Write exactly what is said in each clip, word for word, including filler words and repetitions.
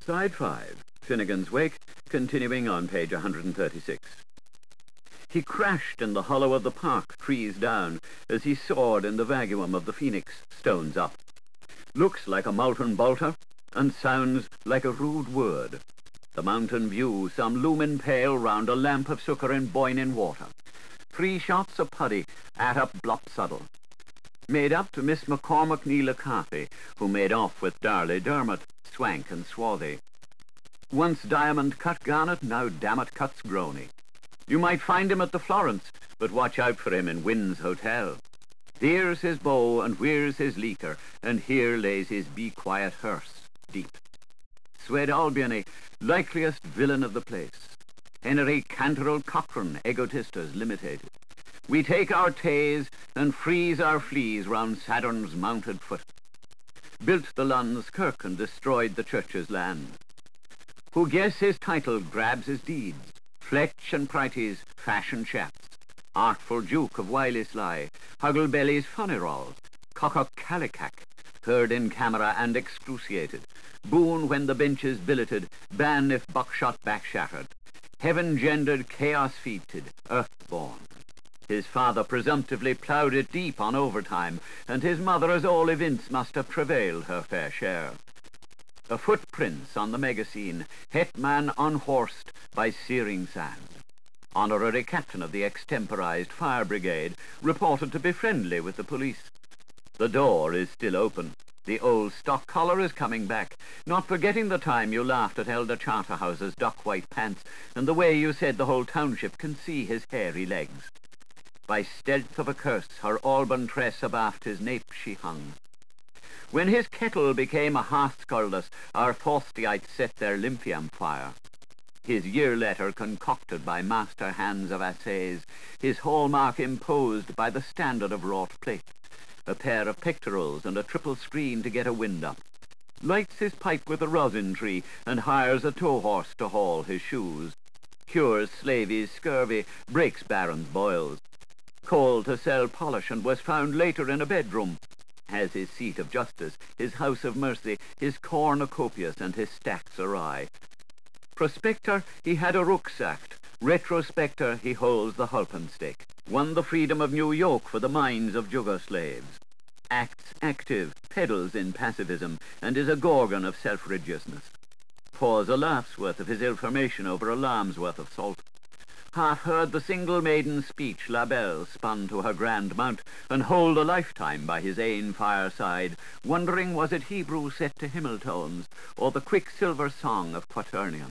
Side five, Finnegan's Wake, continuing on page one hundred thirty-six. He crashed in the hollow of the park, trees down, as he soared in the vacuum of the phoenix, stones up. Looks like a mountain bolter, and sounds like a rude word. The mountain view, some lumen pale round a lamp of succor in boiling water. Three shots of puddy at up Blopsuddle. Made up to Miss McCormack Neela Carthy, who made off with Darley Dermot, swank and swarthy. Once Diamond cut Garnet, now Dammit cuts Groney. You might find him at the Florence, but watch out for him in Wynn's Hotel. Here's his bow, and where's his leaker, and here lays his be quiet hearse, deep. Swed Albany, likeliest villain of the place. Henry Canterell Cochrane, egotistas limited. We take our tays and freeze our fleas round Saturn's mounted foot. Built the Lund's kirk and destroyed the church's land. Who guess his title grabs his deeds. Fletch and Prighties, fashion chaps. Artful Duke of Wiley-Sly, Hugglebelly's Funnyroll, Cocock Calicac, heard in camera and excruciated. Boon when the bench is billeted, ban if buckshot back-shattered. Heaven-gendered, chaos-feated, earth-born. His father presumptively ploughed it deep on overtime, and his mother, as all events, must have prevailed her fair share. A footprints on the magazine, hetman unhorsed by searing sand. Honorary captain of the extemporized fire brigade, reported to be friendly with the police. The door is still open. The old stock collar is coming back, not forgetting the time you laughed at Elder Charterhouse's duck white pants, and the way you said the whole township can see his hairy legs. By stealth of a curse, her auburn tress abaft his nape she hung. When his kettle became a hearth-scaldus, our Forstyites set their lymphium fire. His year letter concocted by master hands of assays, his hallmark imposed by the standard of wrought plate, a pair of pectorals and a triple screen to get a wind up. Lights his pipe with a rosin tree and hires a tow horse to haul his shoes. Cures slavies scurvy, breaks barons' boils. Called to sell polish and was found later in a bedroom. Has his seat of justice, his house of mercy, his cornucopias and his stacks awry. Prospector, he had a rucksack. Retrospector, he holds the Hulpenstake. Won the freedom of New York for the minds of Jugo slaves. Acts active, peddles in pacifism, and is a gorgon of self-religiousness. Pours a laugh's worth of his information over a lamb's worth of salt. Half heard the single maiden's speech La Belle spun to her grand mount, and hold a lifetime by his ain fireside, wondering was it Hebrew set to hymnal-tones, or the quicksilver song of quaternion.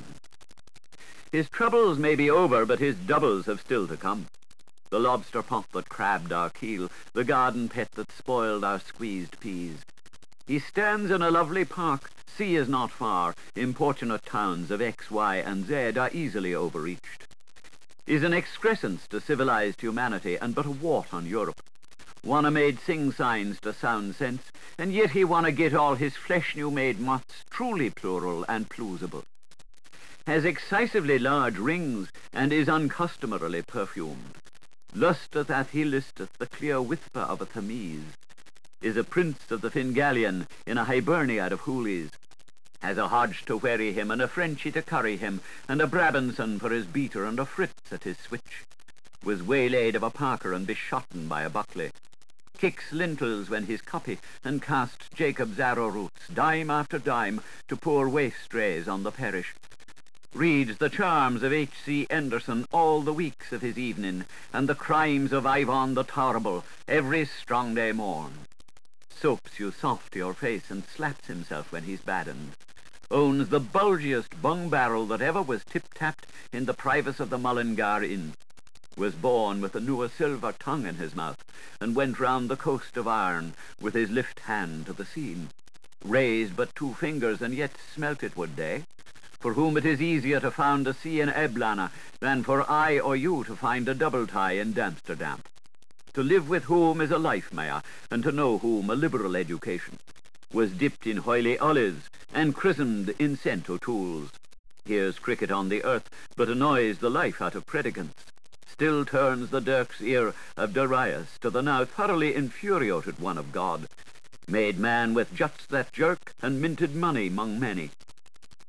His troubles may be over, but his doubles have still to come. The lobster pot that crabbed our keel, the garden pet that spoiled our squeezed peas. He stands in a lovely park, sea is not far, importunate towns of X, Y, and Z are easily overreached. Is an excrescence to civilized humanity, and but a wart on Europe. Wanna made sing signs to sound sense, and yet he wanna get all his flesh-new made moths truly plural and plausible. Has excisively large rings, and is uncustomarily perfumed. Lusteth at he listeth the clear whisper of a Thames. Is a prince of the Fingallian in a Hiberniad of hoolies. Has a Hodge to weary him, and a Frenchie to curry him, and a Brabanson for his beater, and a Fritz at his switch. Was waylaid of a Parker, and beshotten by a Buckley. Kicks lintels when he's copy, and casts Jacob's arrow roots, dime after dime, to poor waif strays on the parish. Reads the charms of H C Anderson all the weeks of his evening, and the crimes of Ivan the Terrible every strong day morn. Soaps you soft to your face, and slaps himself when he's baddened. Owns the bulgiest bung barrel that ever was tip-tapped in the privacy of the Mullingar Inn. Was born with a new silver tongue in his mouth, and went round the coast of iron with his lift hand to the scene. Raised but two fingers, and yet smelt it would they, for whom it is easier to found a sea in Eblana than for I or you to find a double tie in Amsterdam. To live with whom is a life, Maya, and to know whom a liberal education. Was dipped in hoily olives, and christened in Saint O'Toole's. Hears cricket on the earth, but annoys the life out of predicants. Still turns the dirk's ear of Darius to the now thoroughly infuriated one of God. Made man with juts that jerk, and minted money mong many.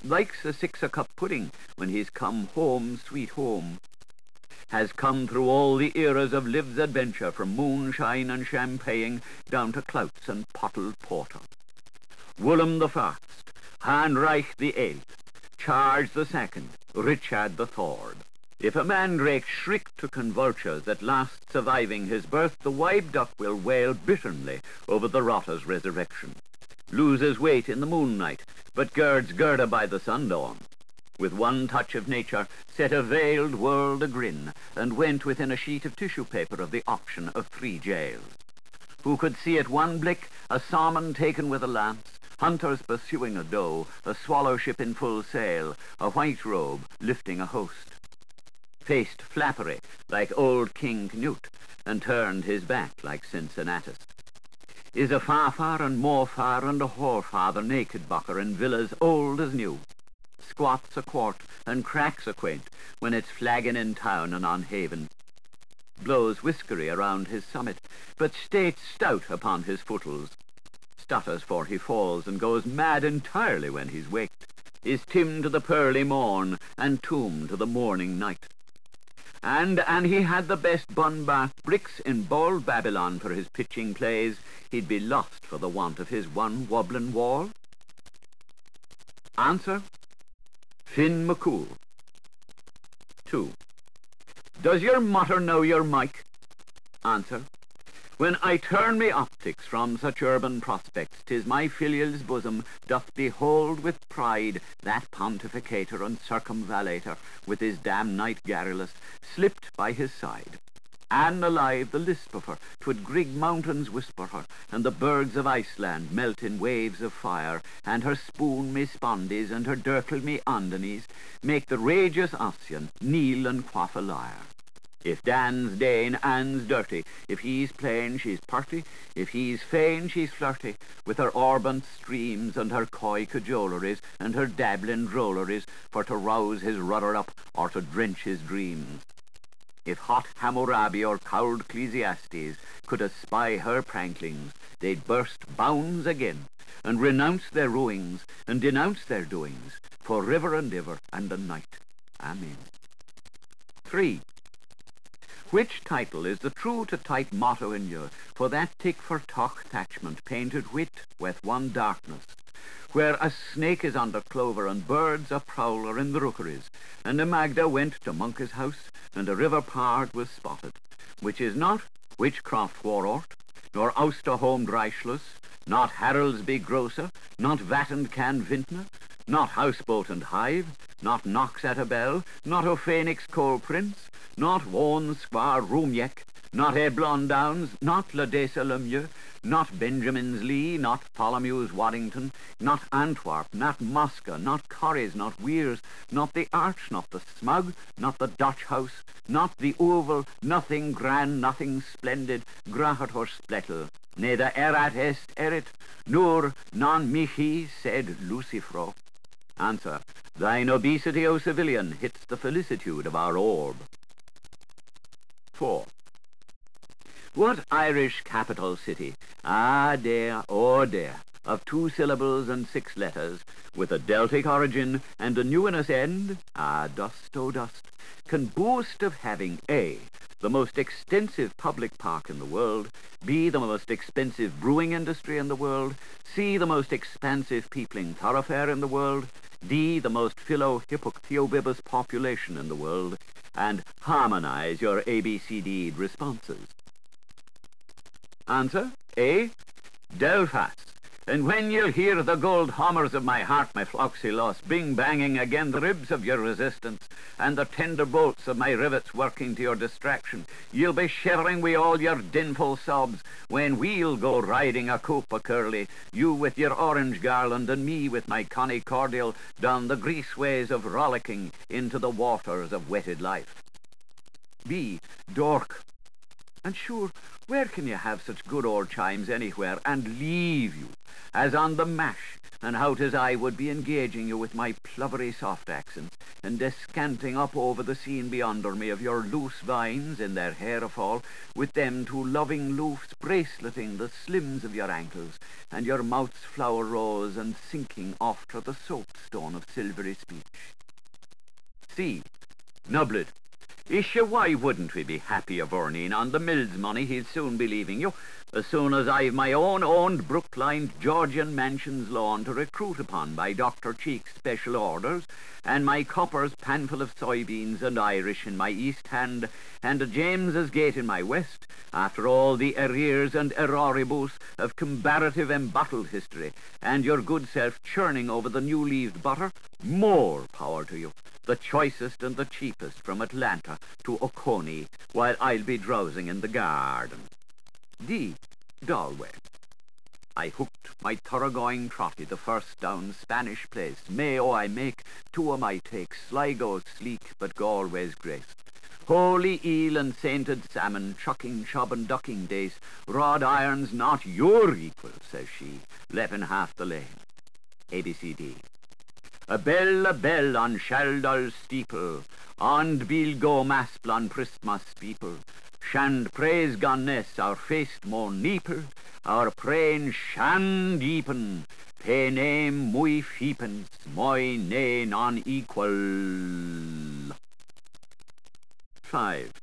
likes a six-a-cup pudding when he's come home, sweet home. Has come through all the eras of live's adventure, from moonshine and champagne down to clouts and pottled porter. Willem the First, Heinrich the Eighth, Charles the Second, Richard the Third. If a mandrake shriek to convultures at last surviving his birth, the wild duck will wail bitterly over the rotter's resurrection. Loses weight in the moonlight, but girds Gerda by the sundawn. With one touch of nature, set a veiled world a-grin, and went within a sheet of tissue paper of the option of three jails. Who could see at one blick a salmon taken with a lance, hunters pursuing a doe, a swallow ship in full sail, a white robe lifting a host. Faced Flappery like old King Canute, and turned his back like Cincinnatus. Is a far-far and more far and a whore-father naked bucker in villas old as new. Squats a quart and cracks a quaint when it's flagging in town and on haven. Blows whiskery around his summit, but states stout upon his footles. Stutters for he falls and goes mad entirely when he's waked. Is Tim to the pearly morn and Tomb to the morning night. And an he had the best bun-bath bricks in bald Babylon for his pitching plays, he'd be lost for the want of his one wobbling wall. Answer: Finn McCool. Two. Does your mutter know your Mike? Answer: When I turn me optics from such urban prospects, 'tis my filial's bosom doth behold with pride that pontificator and circumvallator with his damn knight garrulous slipped by his side. And alive the lisp of her, 'twould Grieg mountains whisper her, and the bergs of Iceland melt in waves of fire, and her spoon me spondies and her dirtle me andonies make the rageous Ossian kneel and quaff a lyre. If Dan's Dane, Anne's dirty. If he's plain, she's purty. If he's fain, she's flirty. With her orbant streams and her coy cajoleries and her dabbling drolleries, for to rouse his rudder up or to drench his dreams. If hot Hammurabi or coward Ecclesiastes could espy her pranklings, they'd burst bounds again, and renounce their ruings, and denounce their doings, for river and ever and a night. Amen. Three. Which title is the true to tight motto in you, for that tick for toch thatchment painted wit with one darkness, where a snake is under clover and birds a prowler in the rookeries, and a Magda went to Monk's house, and a river pard was spotted, which is not witchcraft warort, nor Auster home Dreischluss, not Haroldsby grocer, not Vatend can vintner, not houseboat and hive, not knocks at a bell, not o Phoenix coal prince, not Vaughan Squire Roomyek, not Eblon Downs, not Ladesa Lemieux, not Benjamin's Lee, not Tholomew's Waddington, not Antwerp, not Moscow, not Corries, not Weirs, not the Arch, not the Smug, not the Dutch House, not the Oval, nothing grand, nothing splendid, grahat or splettel, neither erat est erit, nor non mihi sed Lucifero. Answer: Thine obesity, O civilian, hits the felicitude of our orb. Four. What Irish capital city, ah dare, oh dare, of two syllables and six letters, with a Celtic origin and a Newness end, ah dust, oh dust, can boast of having A, the most extensive public park in the world, B, the most expensive brewing industry in the world, C, the most expansive peopling thoroughfare in the world, D, the most philo-hypotheobibus population in the world, and harmonize your A B C D'd responses? Answer: A. Belfast. And when you'll hear the gold hammers of my heart, my floxy loss, bing-banging again the ribs of your resistance, and the tender bolts of my rivets working to your distraction, you'll be shivering wi' all your dinful sobs, when we'll go riding a coop o' curly, you with your orange garland, and me with my conny cordial, down the grease ways of rollicking into the waters of wetted life. B. Dork. And sure, where can you have such good old chimes anywhere, and leave you, as on the mash, and how 'tis I would be engaging you with my plovery soft accents, and descanting up over the scene beyonder me of your loose vines in their hair fall, with them two loving loofs braceleting the slims of your ankles, and your mouth's flower rose and sinking off to the soapstone of silvery speech. See, Nublet, Isha, why wouldn't we be happy of earning on the mill's money he'll soon be leaving you, as soon as I've my own owned Brookline Georgian mansions lawn to recruit upon by Doctor Cheek's special orders, and my copper's panful of soybeans and Irish in my east hand, and a James's Gate in my west, after all the arrears and erroribus of comparative embottled history, and your good self churning over the new-leaved butter, more power to you, the choicest and the cheapest from Atlanta to Oconee, while I'll be drowsing in the garden. D. Galway. I hooked my thoroughgoing trotty the first down Spanish place. May oh I make two o' my takes, Sligo sleek, but Galway's grace. Holy eel and sainted salmon, chucking chub and ducking dace, rod irons not your equal, says she, lepping half the lane. A B C D. A bell, a bell on Shaldall steeple, and be'll go maspel on Christmas people. Shand praise gonnes our feast mo neeple, our prain shan deepen, pay name muy feepence, moi nay non equal. Five.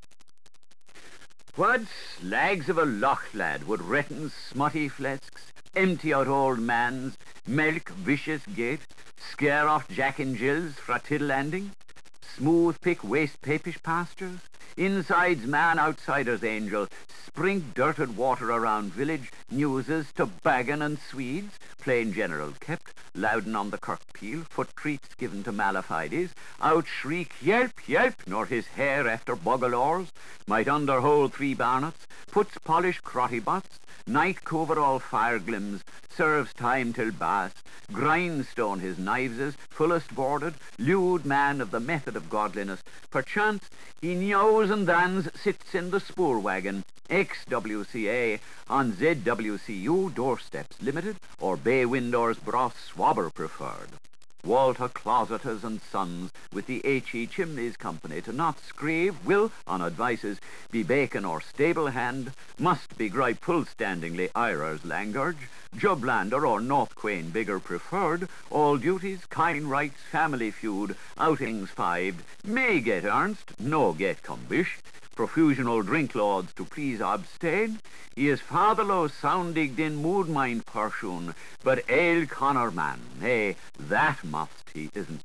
What slags of a loch lad would retin smutty flesks, empty out old mans, milk vicious gate, scare off Jack and Jills fra Tiddle Landing, smooth pick waste papish pastures, insides man outsiders angel, sprink dirted water around village, newses to Baggin and Swedes, plain general kept, Loudon on the kirk peel, foot treats given to Malafides, out shriek yelp, yelp, nor his hair after boggalores, might underhold three barnets, puts polish crotty bots, night cover all fire glims, serves time till bass, grindstone his knives is, fullest boarded, lewd man of the method of godliness, perchance he knows and thans sits in the spoor wagon, ex-W C A, on Z W C U doorsteps limited, or bay windows broth swabber preferred. Walter Closeters and Sons, with the H E Chimneys Company, to not scrave, will, on advices, be bacon or stable hand, must be gripe full-standingly Irers Langurge, Jublander or North Quain bigger preferred, all duties, kind rights, family feud, outings fived, may get ernst, no get cumbish, profusional drink lords to please abstain, he is fatherlow soundig din mood mind pershun, but ale Connor man, nay, that must he isn't.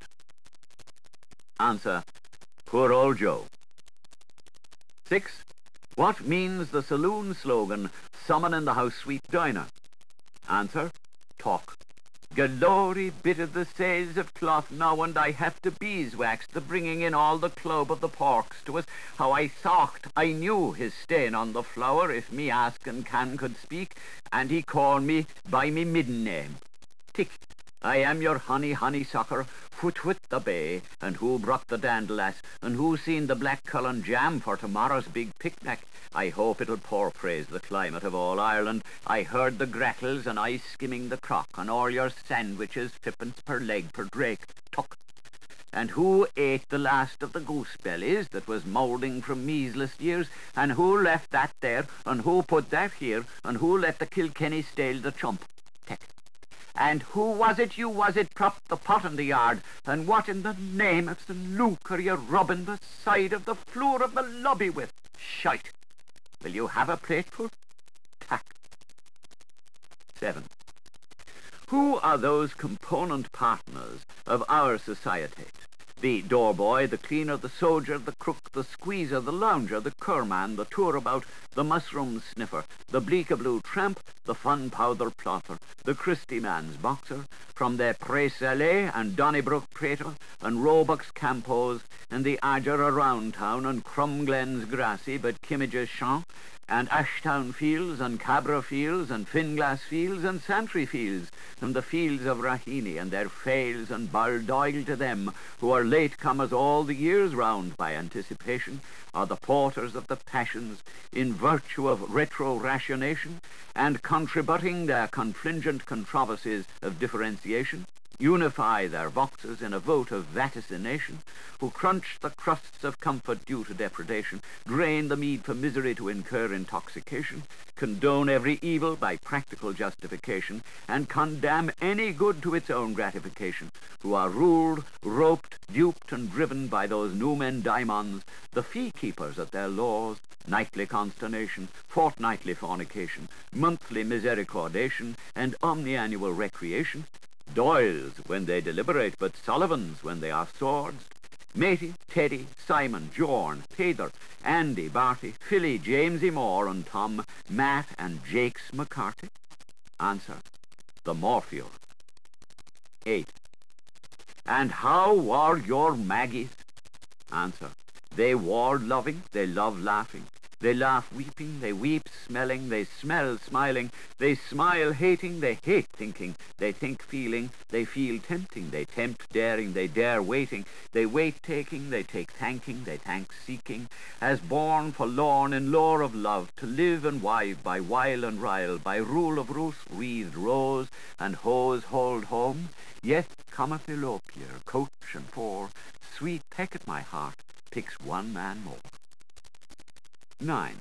Answer, poor old Joe. Six. What means the saloon slogan, summon in the house sweet diner? Answer, talk. Glory bit of the sails of cloth now, and I have to beeswax the bringing in all the club of the porks to us. How I thought I knew his stain on the flower, if me ask and can could speak, and he called me by me midden name. Tick, I am your honey honeysucker, foot with the bay, and who brought the dandelass, and who seen the black cullen jam for tomorrow's big picnic. I hope it'll pour praise the climate of all Ireland. I heard the grattles and I skimming the crock, and all your sandwiches fippence per leg per drake. Tuck. And who ate the last of the goose bellies that was moulding from measless years, and who left that there, and who put that here, and who let the Kilkenny stale the chump? Teck. And who was it you was it propped the pot in the yard, and what in the name of Saint Luke are you rubbing the side of the floor of the lobby with? Shite. Will you have a plateful? Tack. Seven. Who are those component partners of our society? The doorboy, the cleaner, the soldier, the crook, the squeezer, the lounger, the curman, the tourabout, the mushroom sniffer, the bleak-a-blue tramp, the fun-powder plotter, the Christy man's boxer, from their Pré-Salé and Donnybrook Prater and Roebuck's Campos and the Adger around town and Crumglen's grassy but Kimmidge's champ, and Ashtown fields and Cabra fields and Finglass fields and Santry fields, and the fields of Raheny and their fails and Baldoyle to them, who are late comers all the years round by anticipation, are the porters of the passions in virtue of retro-rationation, and contributing their confligent controversies of differentiation, unify their voxes in a vote of vaticination, who crunch the crusts of comfort due to depredation, drain the mead for misery to incur intoxication, condone every evil by practical justification, and condemn any good to its own gratification, who are ruled, roped, duped, and driven by those numen daimons, the fee-keepers at their laws, nightly consternation, fortnightly fornication, monthly misericordation, and omniannual recreation, Doyles when they deliberate, but Sullivans when they are swords, Matey, Teddy, Simon, Jorn, Peter, Andy, Barty, Philly, Jamesy Moore, and Tom, Matt, and Jakes McCarthy? Answer, the Morpheus. Eight. And how were your Maggies? Answer, they ward loving, they love laughing. They laugh weeping, they weep smelling, they smell smiling, they smile hating, they hate thinking, they think feeling, they feel tempting, they tempt daring, they dare waiting, they wait taking, they take thanking, they thank seeking, as born forlorn in lore of love, to live and wive by wile and rile, by rule of Ruth wreathed rose, and hose hold home, yet cometh elopier, coach and four, sweet peck at my heart, picks one man more. Nine.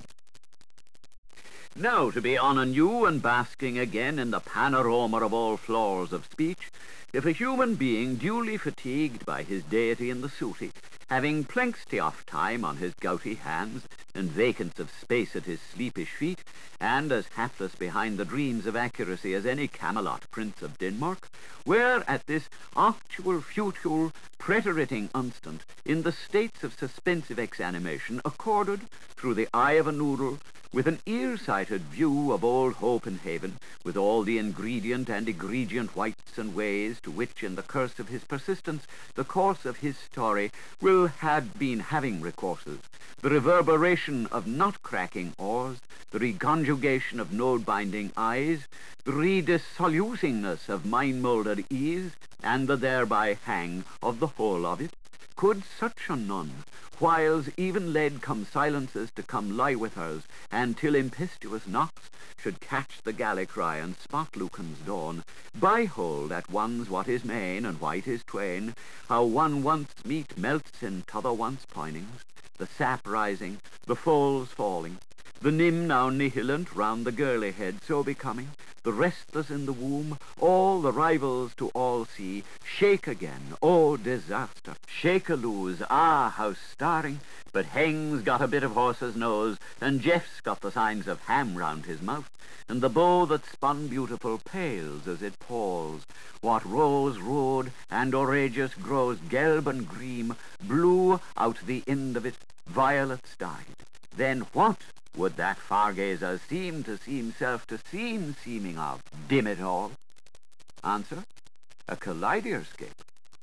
Now to be on anew and basking again in the panorama of all flaws of speech, if a human being duly fatigued by his deity in the sooty, having plenty of time on his gouty hands, and vacance of space at his sleepish feet, and as hapless behind the dreams of accuracy as any Camelot prince of Denmark, were at this actual futile preteriting instant in the states of suspensive exanimation accorded, through the eye of a noodle, with an ear-sighted view of old hope and haven, with all the ingredient and egregient whites and ways to which, in the curse of his persistence, the course of his story will had been having recourses, the reverberation of nut-cracking oars, the reconjugation of node-binding eyes, the redissolutingness of mind-mouldered ease, and the thereby hang of the whole of it, could such a nun, whiles even led come silences to come lie with us, and till impetuous knocks should catch the galley cry and spot Lucan's dawn, by hold at one's what is main and white is twain, how one once meat melts in t'other once pinings, the sap rising, the foals falling, the nim now nihilant round the girly head so becoming, the restless in the womb, all the rivals to all see, shake again, oh disaster, shake a lose, ah how starring, but Heng's got a bit of horse's nose, and Jeff's got the signs of ham round his mouth, and the bow that spun beautiful pales as it palls, what rose road and outrageous grows gelb and green, blue out the end of it, violets dyed. Then what would that far-gazer seem to seem self to seem seeming of, dim it all? Answer, a kaleidoscope.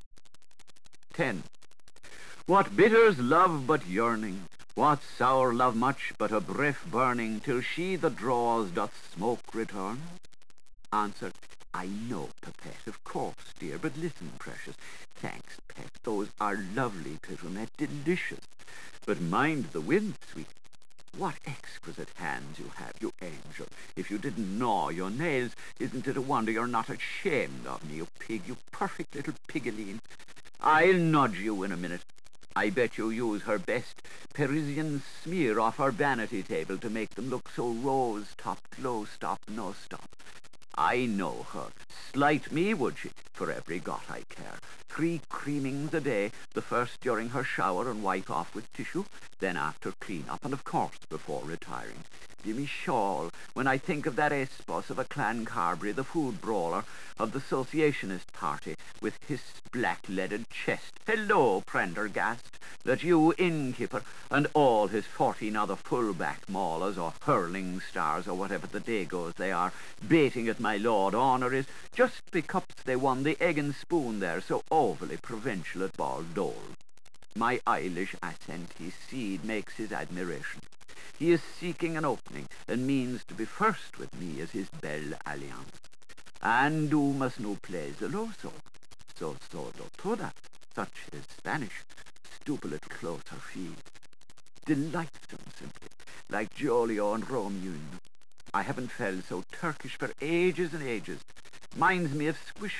Ten. What bitters love but yearning, what sour love much but a breath burning, till she that draws doth smoke return? Answer, I know, Pipette, of course, dear, but listen, precious. Thanks, pet, those are lovely, Pitternet, delicious. But mind the wind, sweet. What exquisite hands you have, you angel. If you didn't gnaw your nails, isn't it a wonder you're not ashamed of me, you pig, you perfect little pigaline? I'll nudge you in a minute. I bet you use her best Parisian smear off her vanity table to make them look so rose-topped, low-stop, no-stop. I know her. Slight me, would she, for every got I care. Three creamings a day, the first during her shower and wipe off with tissue, then after clean-up, and of course before retiring. Gimme shawl, when I think of that espouse of a Clan Carbery, the food brawler of the Associationist party, with his black-leaded chest. Hello, Prendergast, that you innkeeper, and all his fourteen other full-back maulers, or hurling stars, or whatever the Dagos they are, baiting at my Lord Honour is, just because they won the egg and spoon there, so overly provincial at Baldole. My Eilish accent, his seed, makes his admiration. He is seeking an opening, and means to be first with me as his belle alliance. And do must no plays the loso. So so do toda, such is Spanish, stupid closer feed. Delightsome, simply, like Jolio and Romeo. I haven't felt so Turkish for ages and ages. Minds me of squishes,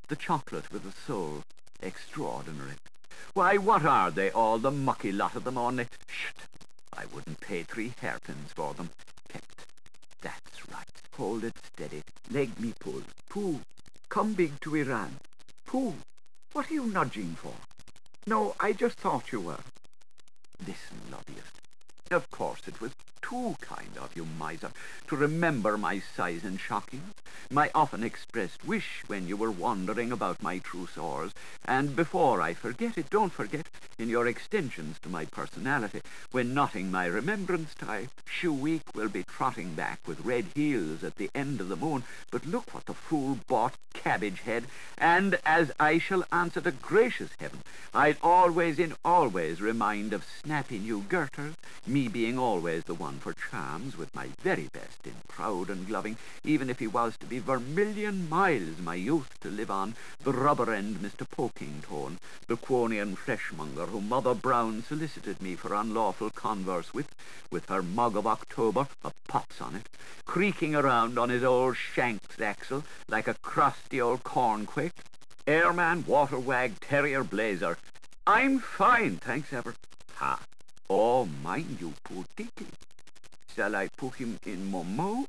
The chocolate with a soul. Extraordinary. Why, what are they all, the mucky lot of them only? Shh! I wouldn't pay three hairpins for them. Kept. That's right. Hold it steady. Leg me pull. Pooh. Come big to Iran. Pooh. What are you nudging for? No, I just thought you were. Listen, loveliest. Of course it was too kind of you, miser, to remember my size and shocking, my often expressed wish when you were wandering about my trousseaux, and before I forget it, don't forget, in your extensions to my personality, when knotting my remembrance tie, Shoe Week will be trotting back with red heels at the end of the moon, but look what the fool bought, cabbage head, and as I shall answer to gracious heaven, I'd always in always remind of snappy new garters, me being always the one for charms, with my very best in proud and gloving, even if he was to be vermilion miles my youth to live on, the rubber-end Mister Pokingtone, the Quonian fleshmonger whom Mother Brown solicited me for unlawful converse with, with her mug of October, a pots on it, creaking around on his old shank's axle like a crusty old cornquake, airman, water wag, terrier blazer. I'm fine, thanks ever. Ha! Oh, mind you, poor Dicky. Shall I put him in Momo?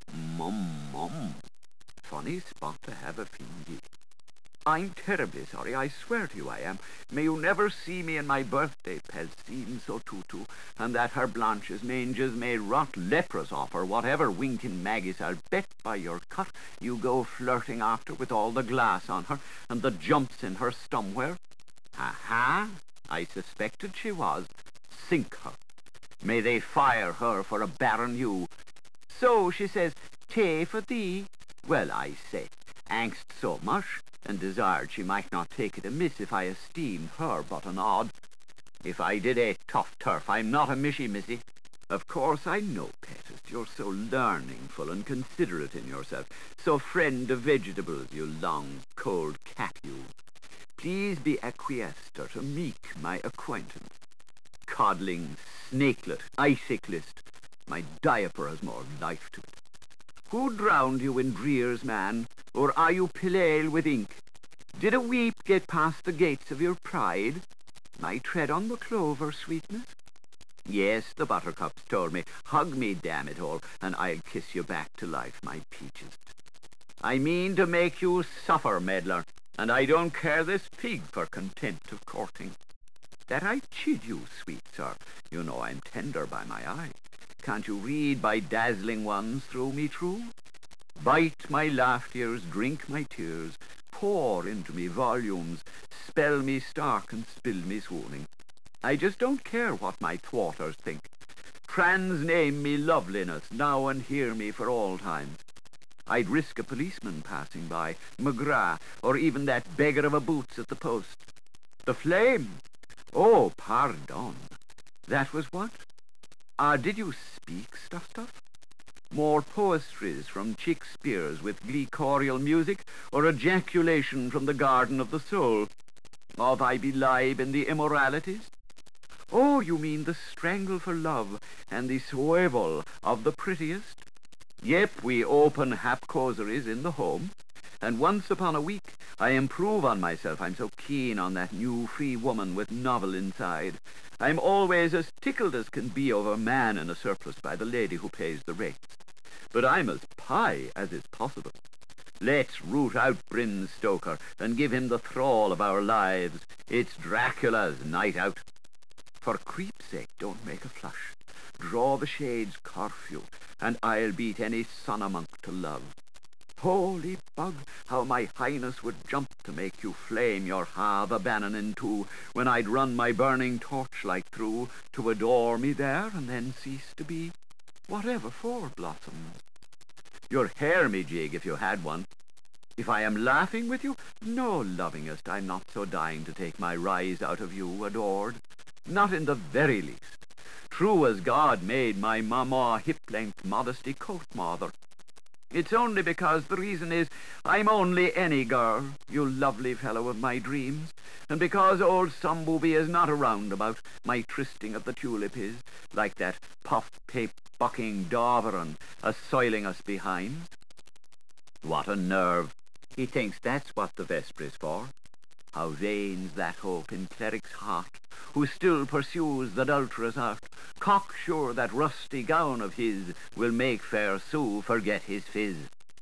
Mum, mum. Funny spot to have a fingy. I'm terribly sorry, I swear to you I am. May you never see me in my birthday pelts, even so tutu, and that her blanches manges may rot lepers off her, whatever winking Maggies, I'll bet by your cut you go flirting after with all the glass on her, and the jumps in her somewhere. Ha-ha! I suspected she was. Sink her. May they fire her for a barren ewe. So, she says, "Tay for thee." Well, I say, angst so much, and desired she might not take it amiss if I esteemed her but an odd. If I did a tough turf, I'm not a mishy missy. Of course I know, Pettist, you're so learningful and considerate in yourself, so friend of vegetables, you long, cold cat you. Please be acquiesced or to meek my acquaintance. Codling, snakelet, iciclist, my diaper has more life to it. Who drowned you in Dreer's, man, or are you pale with ink? Did a weep get past the gates of your pride? My tread on the clover, sweetness? Yes, the buttercups told me, hug me, damn it all, and I'll kiss you back to life, my peaches. I mean to make you suffer, meddler, and I don't care this pig for contempt of courting. That I chid you, sweet sir, you know I'm tender by my eye. Can't you read by dazzling ones through me true? Bite my laugh tears, drink my tears, pour into me volumes, spell me stark and spill me swooning. I just don't care what my thwarters think. Transname me loveliness, now and hear me for all times. I'd risk a policeman passing by, McGrath, or even that beggar of a boots at the post. The flame! Oh, pardon. That was what? Ah, did you speak, Stuff Stuff? More poestries from Shakespeare's with glee-choral music, or ejaculation from the garden of the soul? Of I believe in the immoralities? Oh, you mean the strangle for love, and the swivel of the prettiest? Yep, we open hap-causeries in the home, and once upon a week I improve on myself. I'm so keen on that new free woman with novel inside. I'm always as tickled as can be over man in a surplus by the lady who pays the rates. But I'm as pie as is possible. Let's root out Bryn Stoker and give him the thrall of our lives. It's Dracula's night out. For creep's sake, don't make a flush. Draw the shades curfew, and I'll beat any son-a-monk to love. Holy bug, how my highness would jump to make you flame your Hava Bannon in two, when I'd run my burning torchlight through, to adore me there, and then cease to be. Whatever for, blossoms? You'd hair me jig if you had one. If I am laughing with you, no, lovingest, I'm not so dying to take my rise out of you, adored. Not in the very least. True as God made my mamma hip-length modesty coat-mother. It's only because the reason is I'm only any girl, you lovely fellow of my dreams, and because old Sumbooby is not around about, my trysting of the tulip is, like that puff-pape bucking Doveran a-soiling us behind. What a nerve! He thinks that's what the vespers for. How vain's that hope in cleric's heart, who still pursues the adulterous art, cocksure that rusty gown of his will make fair Sue forget his phiz.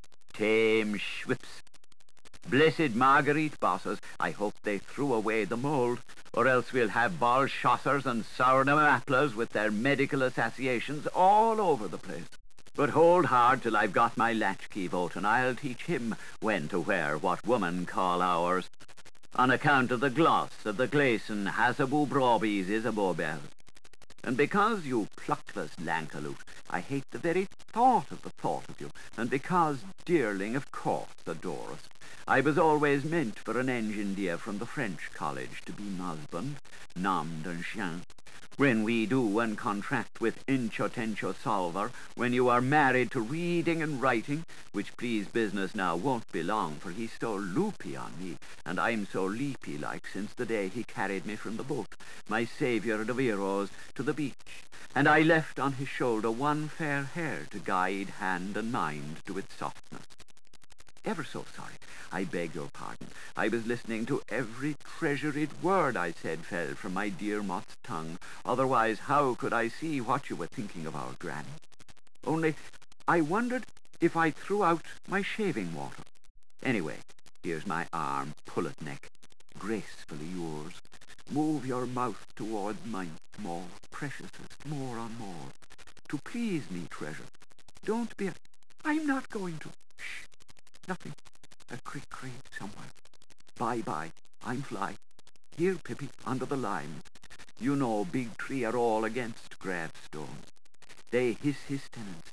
Tame Schwips, blessed Marguerite bosses, I hope they threw away the mould, or else we'll have Balschossers and sourdough applers with their medical associations all over the place. But hold hard till I've got my latchkey vote, and I'll teach him when to wear what women call ours, on account of the gloss of the Gleason Hasaboo Brobies is a bobel. And because, you pluckless lankaloot, I hate the very thought of the thought of you, and because, dearling, of course, adorest, I was always meant for an engineer from the French college to be my husband, nom d'un chien. When we do and contract with Inchotencho Solver, when you are married to reading and writing, which please business now won't be long, for he's so loopy on me, and I'm so leapy-like since the day he carried me from the boat, my saviour of heroes, to the beach, and I left on his shoulder one fair hair to guide hand and mind to its softness. Ever so sorry. I beg your pardon. I was listening to every treasured word I said fell from my dear Mott's tongue. Otherwise, how could I see what you were thinking of our granny? Only, I wondered if I threw out my shaving water. Anyway, here's my arm, pullet neck, gracefully yours. Move your mouth towards mine, more preciousest, more on more. To please me, treasure. Don't be a... I'm not going to... Shh. Nothing. A creak-creak somewhere. Bye-bye. I'm fly. Here, Pippi, under the limes. You know big tree are all against gravestones. They hiss his tenancy.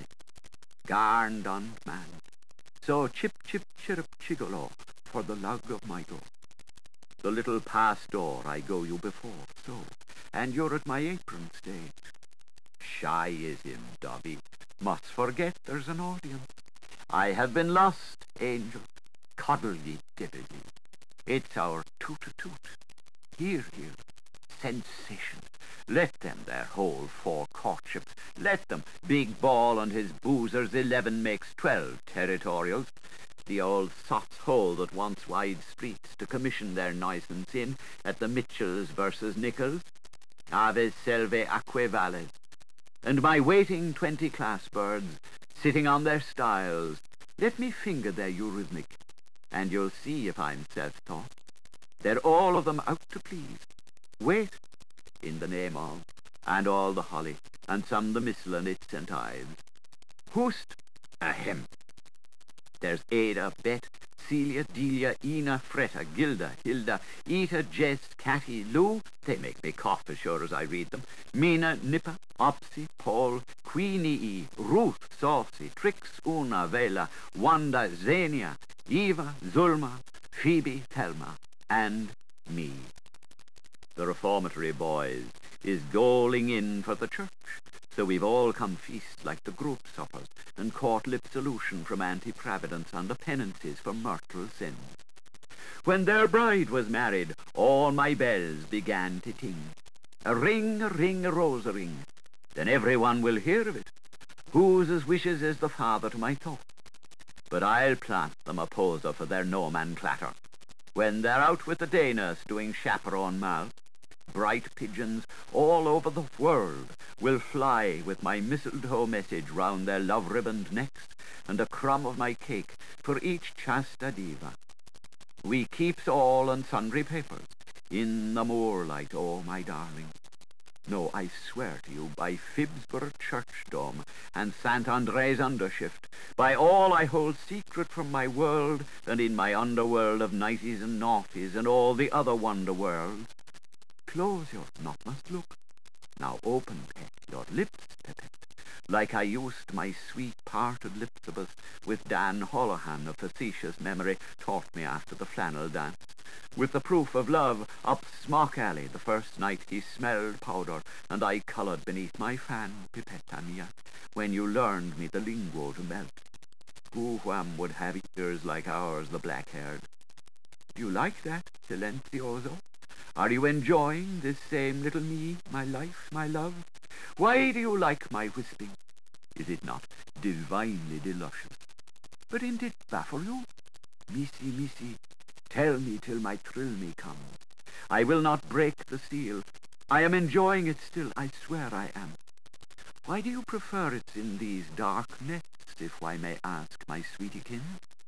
Garn done man. So chip-chip chirrup chigolo for the lug of my door. The little past door I go you before, so, and you're at my apron stage. Shy is him, Dobby. Must forget there's an audience. I have been lost, angel. Coddle ye, diddle ye. It's our toot-a-toot. Hear, hear. Sensation. Let them their whole four courtships. Let them. Big Ball and his boozers eleven makes twelve territorials. The old sots hold at once wide streets to commission their nuisance in at the Mitchells versus Nichols. Aves selve aquae valles. And my waiting twenty class birds, sitting on their stiles, let me finger their eurythmic, and you'll see if I'm self-taught. They're all of them out to please. Wait, in the name of, and all the holly, and some the missile and its and ives. Whost, ahem. There's Ada, Bet, Celia, Delia, Ina, Fretta, Gilda, Hilda, Eta, Jess, Catty, Lou, they make me cough as sure as I read them, Mina, Nippa, Opsy, Paul, Queenie, Ruth, Saucy, Trix, Una, Vela, Wanda, Xenia, Eva, Zulma, Phoebe, Thelma, and me. The reformatory boys is goaling in for the church, so we've all come feast like the group suppers, and court lip solution from anti-providence on the penances for mortal sins. When their bride was married, all my bells began to ting. A ring, a ring, a rose a ring. Then everyone will hear of it. Whose as wishes is the father to my thought? But I'll plant them a poser for their nomenclator. When they're out with the day nurse doing chaperone mal, bright pigeons all over the world will fly with my mistletoe message round their love-ribboned necks and a crumb of my cake for each chasta diva. We keeps all and sundry papers in the moorlight, oh, my darling. No, I swear to you, by Phibsborough church dome and Saint Andre's undershift, by all I hold secret from my world and in my underworld of nighties and naughties and all the other wonder worlds. Close your not must look. Now open, pet, your lips, pet, like I used my sweet parted lipsibus with Dan Holohan of facetious memory taught me after the flannel dance, with the proof of love up Smock Alley the first night he smelled powder and I coloured beneath my fan, pipetta mia, when you learned me the lingo to melt. Who wham would have ears like ours, the black-haired? Do you like that, Silenzioso? Are you enjoying this same little me, my life, my love? Why do you like my whispering? Is it not divinely delicious? But didn't it baffle you? Missy, missy, tell me till my thrill me come. I will not break the seal. I am enjoying it still, I swear I am. Why do you prefer it in these dark nets, if I may ask, my sweetiekin?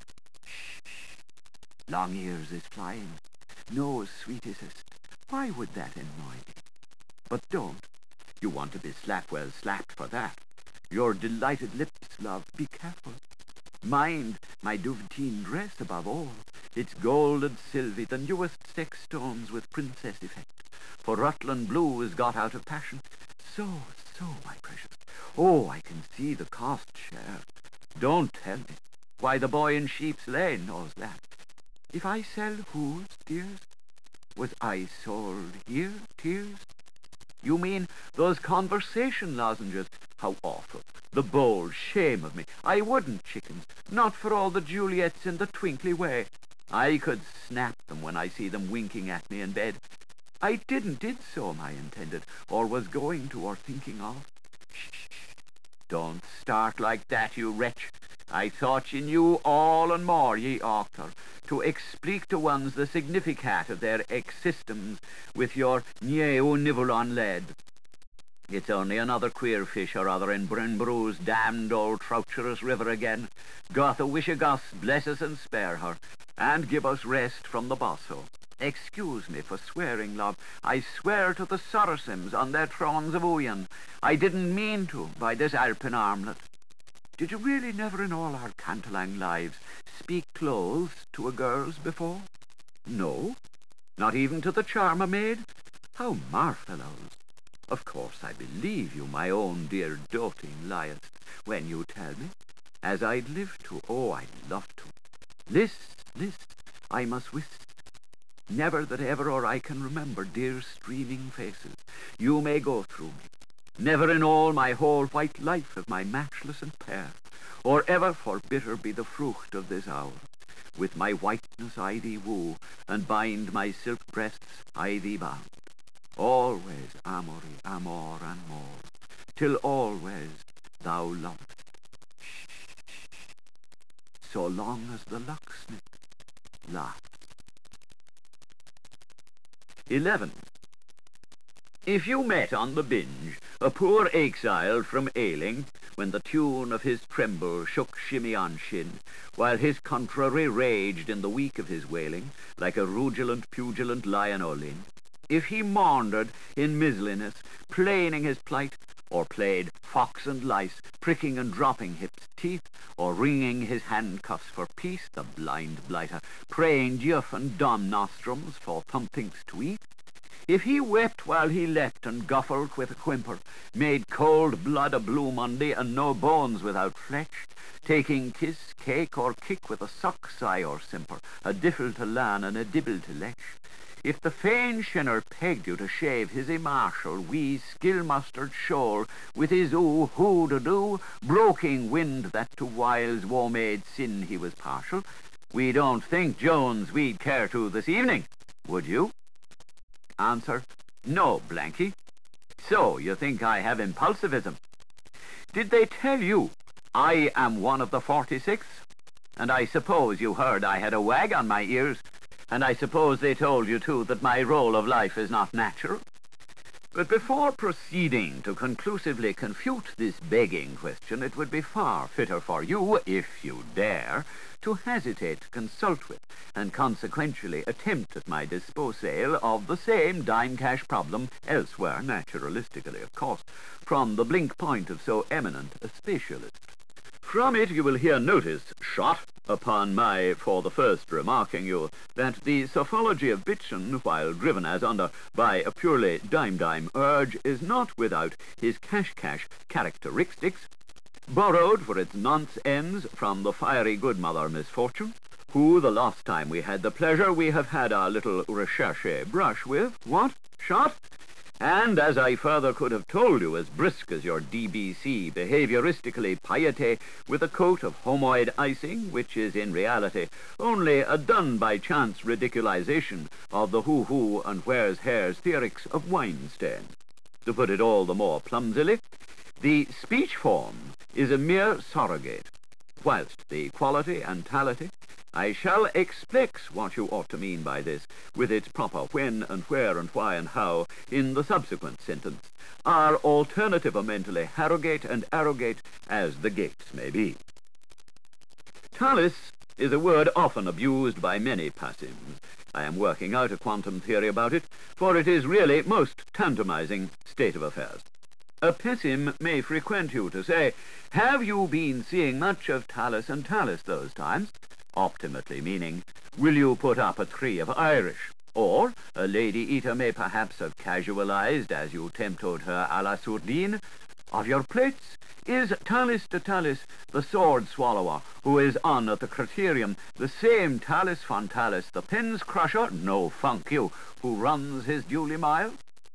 Shh, shh. Long ears is flying. No, sweetest, why would that annoy me? But don't. You want to be slap well slapped for that. Your delighted lips, love, be careful. Mind my duvetine dress above all. It's gold and silver, the newest sex stones with princess effect. For Rutland blue is got out of passion. So, so, my precious. Oh, I can see the cost share. Don't tell me. Why, the boy in Sheep's Lane knows that. If I sell whose, dears? Was I sold here, tears? You mean those conversation lozenges? How awful. The bold shame of me. I wouldn't, chickens. Not for all the Juliets in the twinkly way. I could snap them when I see them winking at me in bed. I didn't did so, my intended, or was going to, or thinking of. Shh, shh, shh. Don't start like that, you wretch. I thought ye knew all and more, ye author, to explique to ones the significat of their existence with your neo nibble on lead. It's only another queer fish or other in Brinbrew's damned old troucherous river again. Goth a wish a Gus bless us and spare her, and give us rest from the bosso. Excuse me for swearing, love. I swear to the Saracens on their thrones of Uyen. I didn't mean to, by this Alpine armlet. Did you really never in all our Cantelang lives speak clothes to a girl's before? No? Not even to the charmer maid? How marvellous! Of course I believe you, my own dear doting liest, when you tell me, as I'd live to, oh, I'd love to. List, list, I must wist. Never that ever or I can remember dear streaming faces you may go through me. Never in all my whole white life of my matchless and pair, or ever for bitter be the fruit of this hour. With my whiteness I thee woo, and bind my silk breasts I thee bound. Always amory, amor and more, till always thou lovest. Shh, shh, shh. So long as the locksmith laughs. Eleven. If you met on the binge a poor exile from Ailing, when the tune of his tremble shook shimmy on shin, while his contrary raged in the week of his wailing, like a rugilant, pugilant lion olin, if he maundered in misliness, plaining his plight, or played fox and lice, pricking and dropping hips' teeth, or wringing his handcuffs for peace, the blind blighter, praying Geoff and Dom nostrums for thumpinks to eat, if he wept while he leapt and guffled with a whimper, made cold blood a blue Monday and no bones without flesh, taking kiss, cake, or kick with a sock sigh or simper, a diffle to lan and a dibble to lech, if the fain shinner pegged you to shave his immartial wee skill-mustered shoal with his ooh who to do, broking wind that to whiles woe-made sin he was partial, we don't think, Jones, we'd care to this evening, would you? Answer, no, Blanky. So, you think I have impulsivism? Did they tell you I am one of the forty-six? And I suppose you heard I had a wag on my ears, and I suppose they told you, too, that my role of life is not natural? But before proceeding to conclusively confute this begging question, it would be far fitter for you, if you dare, to hesitate to consult with, and consequentially attempt at my disposal of the same dime-cash problem elsewhere, naturalistically, of course, from the blink point of so eminent a specialist. From it you will hear notice shot upon my, for the first remarking you, that the sophology of Bitchin, while driven as under by a purely dime-dime urge, is not without his cash-cash characteristics, borrowed for its nonce ends from the fiery good mother Misfortune, who, the last time we had the pleasure, we have had our little recherche brush with. What? Shot? And, as I further could have told you, as brisk as your D B C behavioristically piety with a coat of homoid icing, which is in reality only a done-by-chance ridiculization of the who-who and where's-hares theorics of Weinstein. To put it all the more clumsily, the speech form is a mere surrogate, whilst the quality and tality I shall explax what you ought to mean by this, with its proper when and where and why and how, in the subsequent sentence, are alternativa mentally harrogate and arrogate as the gates may be. Talus is a word often abused by many passims. I am working out a quantum theory about it, for it is really most tantalizing state of affairs. A pessim may frequent you to say, "Have you been seeing much of Talus and Talus those times?" Optimately meaning, "Will you put up a tree of Irish?" Or a lady-eater may perhaps have casualized, as you temptoed her à la sourdine, "Of your plates, is Talus de Talus, the sword-swallower, who is on at the criterium, the same Talus von Talus, the pens crusher, no funk you, who runs his duly mile?"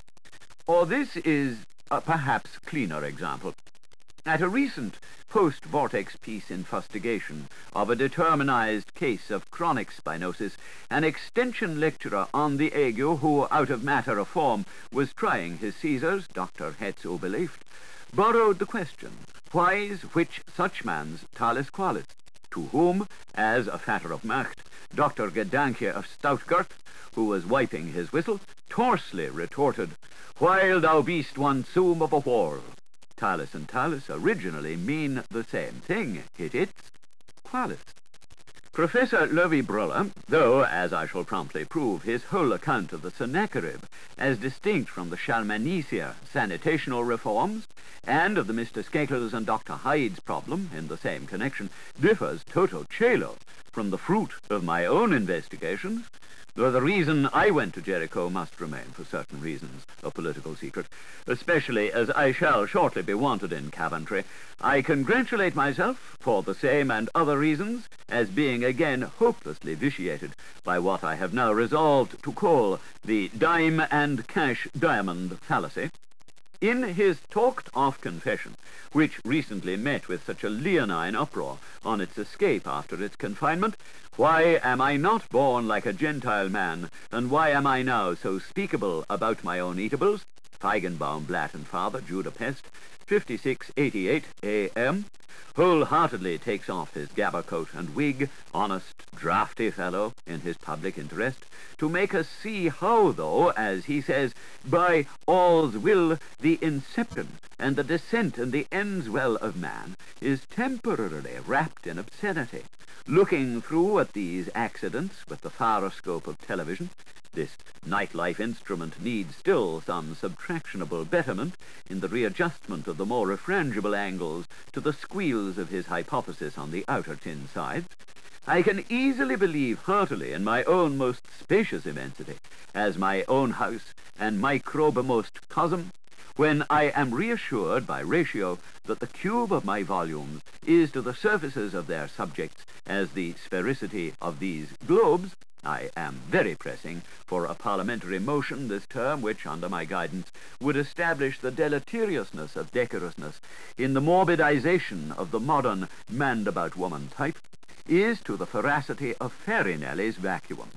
Or this is a perhaps cleaner example. At a recent post-vortex piece in fustigation of a determinized case of chronic spinosis, an extension lecturer on the ague who, out of matter of form, was trying his Caesars, Doctor Hetz Oberlieft, borrowed the question, why's which such man's Talus qualis? To whom, as a fatter of Macht, Doctor Gedanke of Stoutgart, who was wiping his whistle, tersely retorted, "While thou beest one zoom of a whore." Talus and Talus originally mean the same thing. It is qualis. Professor Levi-Brüller, though, as I shall promptly prove, his whole account of the Sennacherib, as distinct from the Shalmanesia sanitational reforms, and of the Mister Skekels and Doctor Hyde's problem in the same connection, differs toto cielo from the fruit of my own investigations, though the reason I went to Jericho must remain, for certain reasons, a political secret, especially as I shall shortly be wanted in Coventry. I congratulate myself, for the same and other reasons, as being again hopelessly vitiated by what I have now resolved to call the dime and cash diamond fallacy. In his talked-off confession, which recently met with such a leonine uproar on its escape after its confinement, "Why am I not born like a Gentile man, and why am I now so speakable about my own eatables?" Feigenbaum, Blatt and Father, Judah Pest, fifty-six eighty-eight A M, wholeheartedly takes off his gabber coat and wig, honest, drafty fellow, in his public interest, to make us see how, though, as he says, by all's will, the inception and the descent and the ends well of man is temporarily wrapped in obscenity. Looking through at these accidents with the faroscope of television, this nightlife instrument needs still some subtractionable betterment in the readjustment of the more refrangible angles to the squeals of his hypothesis on the outer tin sides. I can easily believe heartily in my own most spacious immensity, as my own house and microbemost cosm, when I am reassured by ratio that the cube of my volumes is to the surfaces of their subjects as the sphericity of these globes. I am very pressing for a parliamentary motion this term which, under my guidance, would establish the deleteriousness of decorousness in the morbidization of the modern man-about-woman type, is to the veracity of Farinelli's vacuum.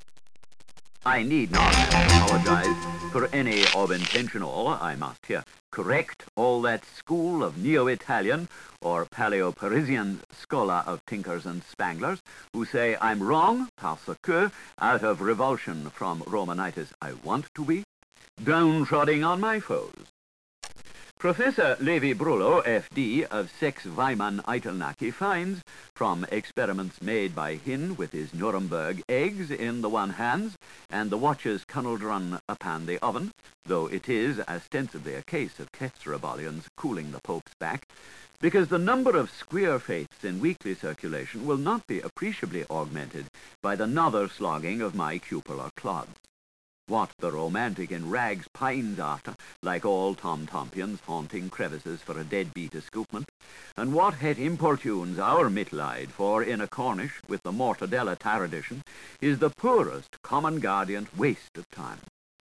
I need not apologize for any of intentional, I must here correct all that school of Neo-Italian or Paleo-Parisian scholar of tinkers and spanglers who say I'm wrong parce que, out of revulsion from Romanitis I want to be, downtrodden on my foes. Professor Levi-Brüller, F D, of Sex Weimann Eitelnacki, finds, from experiments made by Hin with his Nuremberg eggs in the one hands, and the watches Kunnaldrun upon the oven, though it is ostensibly a case of Ketzerabolians cooling the Pope's back, because the number of square faiths in weekly circulation will not be appreciably augmented by the nother slogging of my cupular clods. What the romantic in rags pines after, like all tom-tompions haunting crevices for a deadbeat escoopment, and what het importunes our mitleid for in a Cornish with the mortadella taradition, is the poorest common guardian waste of time.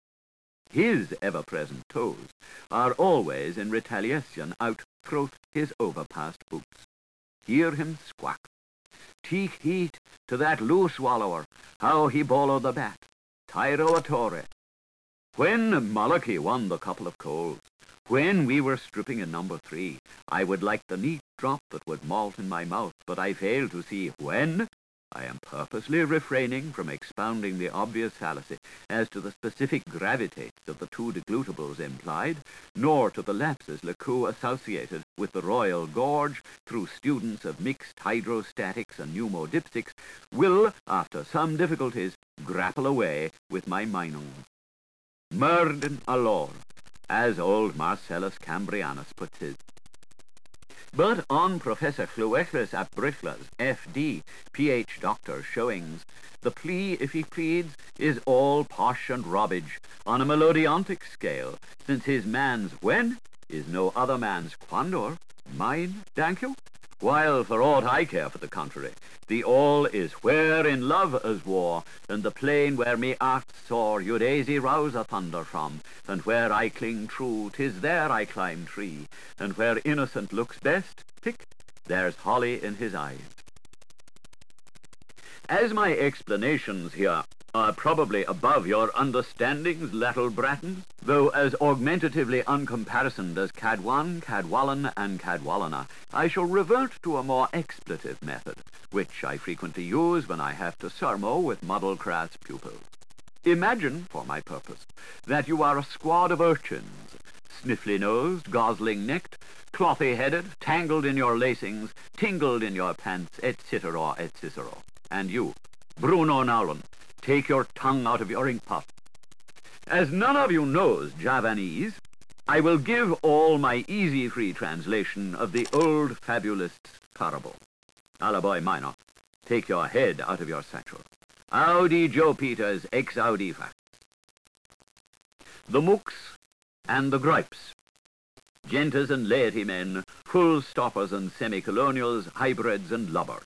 His ever-present toes are always in retaliation out-throat his overpast boots. Hear him squawk. Teak heat to that loose swallower, how he bolo the bat. Tyro Attore. When Malachi won the couple of coals, when we were stripping in number three, I would like the neat drop that would malt in my mouth, but I fail to see when. I am purposely refraining from expounding the obvious fallacy as to the specific gravitates of the two deglutables implied, nor to the lapses Lecoux associated with the Royal Gorge through students of mixed hydrostatics and pneumodipstics, will, after some difficulties, grapple away with my Meinung. Murden allor, as old Marcellus Cambrianus puts his. But on Professor Chluechlis ap Brichlas, F D, P H Doctor showings, the plea, if he pleads, is all posh and robbage on a melodiontic scale, since his man's when is no other man's quandor, mine, thank you, while for aught I care for the contrary, the all is where in love as war, and the plain where me art sore Eudaisy rouse a thunder from, and where I cling true, 'tis there I climb tree, and where innocent looks best, tick, there's holly in his eyes. As my explanations here are probably above your understandings, Little Bratons, though as augmentatively uncomparisoned as Cadwan, Cadwallon, and Cadwallona, I shall revert to a more expletive method, which I frequently use when I have to sermo with muddle-crass pupils. Imagine, for my purpose, that you are a squad of urchins, sniffly-nosed, gosling-necked, clothy-headed, tangled in your lacings, tingled in your pants, et cetera, et cetera. And you, Bruno Nowlin, take your tongue out of your inkpot. As none of you knows Javanese, I will give all my easy free translation of the old fabulist's parable. Alaboy minor, take your head out of your satchel. Audi Joe Peters, ex Audi facts. The mooks and the gripes. Genters and laity men, full stoppers and semi-colonials, hybrids and lubbers.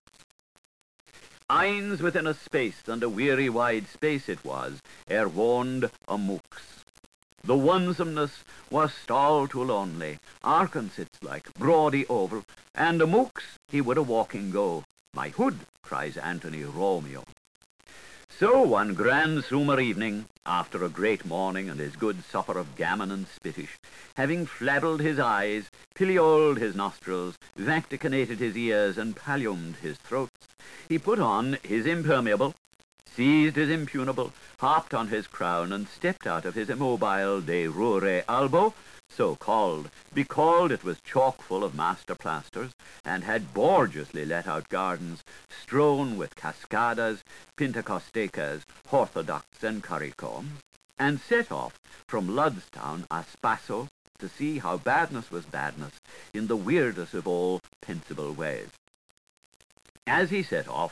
Eins within a space, and a weary wide space it was, ere warned a mooks. The onesomeness was stall too lonely, Arkansas like, broady oval, and a mooks he would a walking go. My hood, cries Anthony Romeo. So one grand summer evening, after a great morning and his good supper of gammon and spittish, having fladdled his eyes, pilioled his nostrils, vacticinated his ears, and palliumed his throats, he put on his impermeable, seized his impunable, hopped on his crown, and stepped out of his immobile de rure albo, so called, because it was chock full of master plasters, and had gorgeously let out gardens, strewn with cascadas, pentacostecas, orthodox, and currycombs, and set off from Ludstown a spasso to see how badness was badness in the weirdest of all pensible ways. As he set off,